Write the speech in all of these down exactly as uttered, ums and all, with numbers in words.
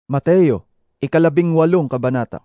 Mateo, ikalabing walong kabanata.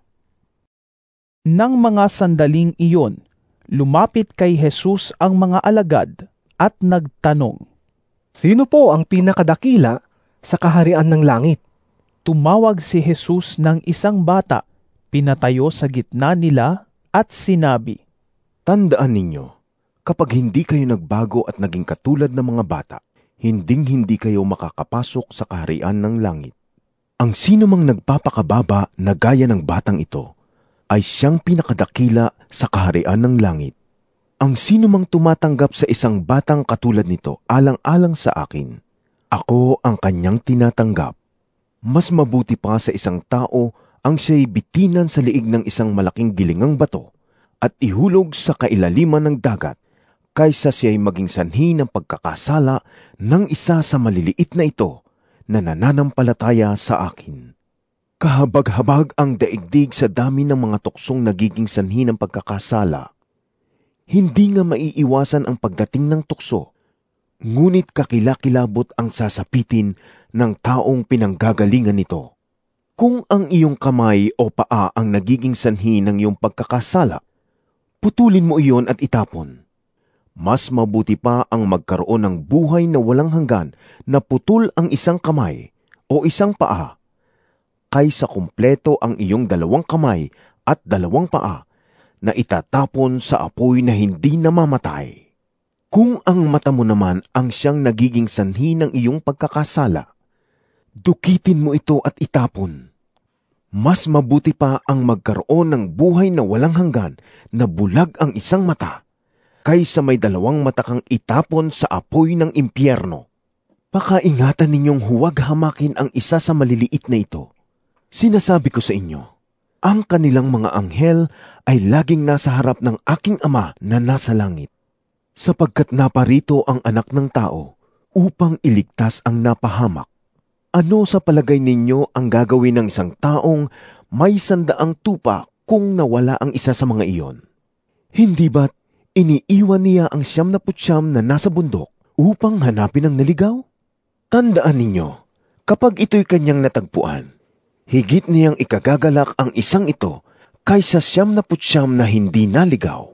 Nang mga sandaling iyon, lumapit kay Jesus ang mga alagad at nagtanong, "Sino po ang pinakadakila sa kaharian ng langit?" Tumawag si Jesus ng isang bata, pinatayo sa gitna nila at sinabi, "Tandaan ninyo, kapag hindi kayo nagbago at naging katulad ng mga bata, hinding-hindi kayo makakapasok sa kaharian ng langit. Ang sino mang nagpapakababa na gaya ng batang ito, ay siyang pinakadakila sa kaharian ng langit. Ang sino mang tumatanggap sa isang batang katulad nito alang-alang sa akin, ako ang kanyang tinatanggap. Mas mabuti pa sa isang tao ang siya'y bitinan sa liig ng isang malaking gilingang bato at ihulog sa kailaliman ng dagat, kaysa siya'y maging sanhi ng pagkakasala ng isa sa maliliit na ito na nananampalataya sa akin. Kahabag-habag ang daigdig sa dami ng mga tuksong nagiging sanhi ng pagkakasala. Hindi nga maiiwasan ang pagdating ng tukso, ngunit kakilakilabot ang sasapitin ng taong pinanggagalingan nito. Kung ang iyong kamay o paa ang nagiging sanhi ng iyong pagkakasala, putulin mo iyon at itapon. Mas mabuti pa ang magkaroon ng buhay na walang hanggan na putol ang isang kamay o isang paa, kaysa kumpleto ang iyong dalawang kamay at dalawang paa na itatapon sa apoy na hindi namamatay. Kung ang mata mo naman ang siyang nagiging sanhi ng iyong pagkakasala, dukitin mo ito at itapon. Mas mabuti pa ang magkaroon ng buhay na walang hanggan na bulag ang isang mata, kaysa may dalawang mata kang itapon sa apoy ng impyerno. Pakaingatan ninyong huwag hamakin ang isa sa maliliit na ito. Sinasabi ko sa inyo, ang kanilang mga anghel ay laging nasa harap ng aking Ama na nasa langit, sapagkat naparito ang Anak ng Tao upang iligtas ang napahamak. Ano sa palagay ninyo ang gagawin ng isang taong may sandaang tupa kung nawala ang isa sa mga iyon? Hindi ba't iniiwan niya ang siyam na putsyam na nasa bundok upang hanapin ang naligaw? Tandaan ninyo, kapag ito'y kanyang natagpuan, higit niyang ikagagalak ang isang ito kaysa siyam na putsyam na hindi naligaw.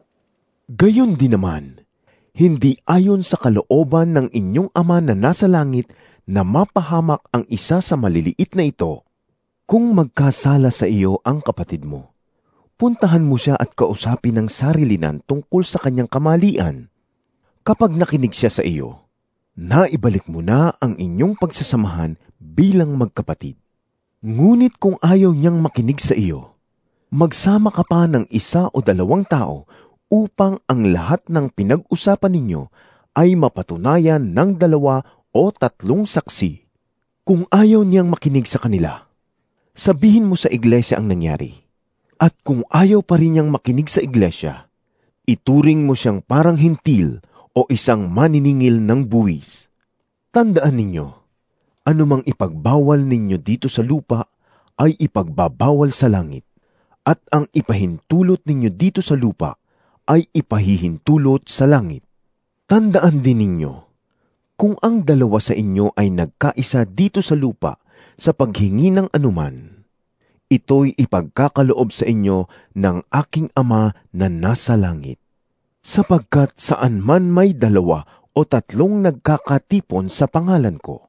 Gayon din naman, hindi ayon sa kalooban ng inyong Ama na nasa langit na mapahamak ang isa sa maliliit na ito. Kung magkasala sa iyo ang kapatid mo, puntahan mo siya at kausapin ng sarilinan tungkol sa kanyang kamalian. Kapag nakinig siya sa iyo, naibalik mo na ang inyong pagsasamahan bilang magkapatid. Ngunit kung ayaw niyang makinig sa iyo, magsama ka pa ng isa o dalawang tao upang ang lahat ng pinag-usapan ninyo ay mapatunayan ng dalawa o tatlong saksi. Kung ayaw niyang makinig sa kanila, sabihin mo sa iglesia ang nangyari. At kung ayaw pa rin niyang makinig sa iglesia, ituring mo siyang parang hintil o isang maniningil ng buwis. Tandaan ninyo, anumang ipagbawal ninyo dito sa lupa ay ipagbabawal sa langit, at ang ipahintulot ninyo dito sa lupa ay ipahihintulot sa langit. Tandaan din ninyo, kung ang dalawa sa inyo ay nagkaisa dito sa lupa sa paghingi ng anuman, ito'y ipagkakaloob sa inyo ng aking Ama na nasa langit. Sapagkat saan man may dalawa o tatlong nagkakatipon sa pangalan ko,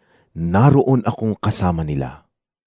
naroon akong kasama nila."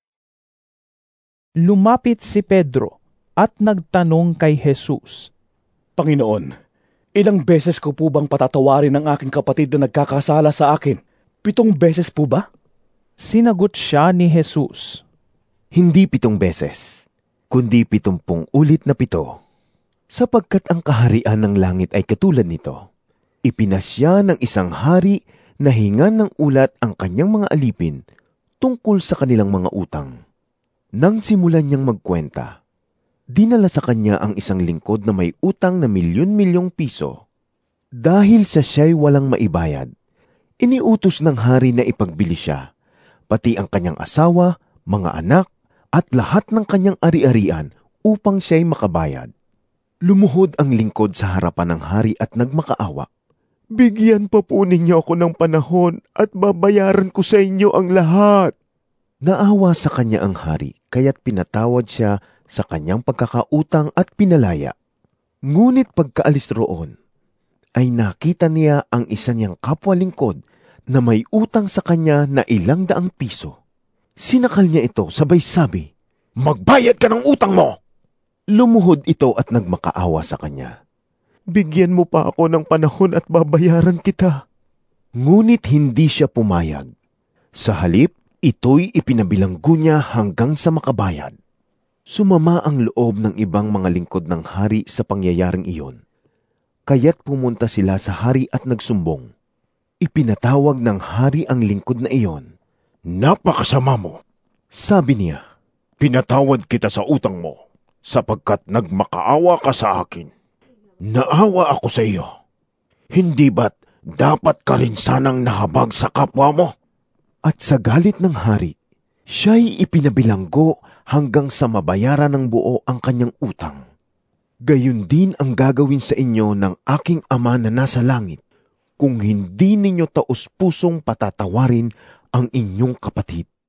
Lumapit si Pedro at nagtanong kay Jesus, "Panginoon, ilang beses ko po bang patatawarin ang aking kapatid na nagkakasala sa akin? Pitong beses po ba?" Sinagot siya ni Jesus, Hindi pitong beses, kundi pitumpung ulit na pito. Sapagkat ang kaharian ng langit ay katulad nito. Ipinasya ng isang hari na hingan ng ulat ang kanyang mga alipin tungkol sa kanilang mga utang. Nang simulan niyang magkwenta, dinala sa kanya ang isang lingkod na may utang na milyon-milyong piso. Dahil sa siya'y walang maibayad, iniutos ng hari na ipagbili siya, pati ang kanyang asawa, mga anak, at lahat ng kanyang ari-arian upang siya'y makabayad. Lumuhod ang lingkod sa harapan ng hari at nagmakaawa. "Bigyan pa po ninyo ako ng panahon at babayaran ko sa inyo ang lahat." Naawa sa kanya ang hari, kaya't pinatawad siya sa kanyang pagkakautang at pinalaya. Ngunit pagkaalis roon, ay nakita niya ang isa niyang kapwa-lingkod na may utang sa kanya na ilang daang piso. Sinakal niya ito sabay sabi, "Magbayad ka ng utang mo!" Lumuhod ito at nagmakaawa sa kanya. "Bigyan mo pa ako ng panahon at babayaran kita." Ngunit hindi siya pumayag. Sa halip, ito'y ipinabilanggo niya hanggang sa makabayad. Sumama ang loob ng ibang mga lingkod ng hari sa pangyayaring iyon. Kaya't pumunta sila sa hari at nagsumbong. Ipinatawag ng hari ang lingkod na iyon. "Napakasama mo," sabi niya. "Pinatawad kita sa utang mo, sapagkat nagmakaawa ka sa akin. Naawa ako sa iyo. Hindi ba't dapat ka rin sanang nahabag sa kapwa mo?" At sa galit ng hari, siya'y ipinabilanggo hanggang sa mabayaran ng buo ang kanyang utang. Gayon din ang gagawin sa inyo ng aking Ama na nasa langit, kung hindi ninyo taos-pusong patatawarin ang inyong kapatid.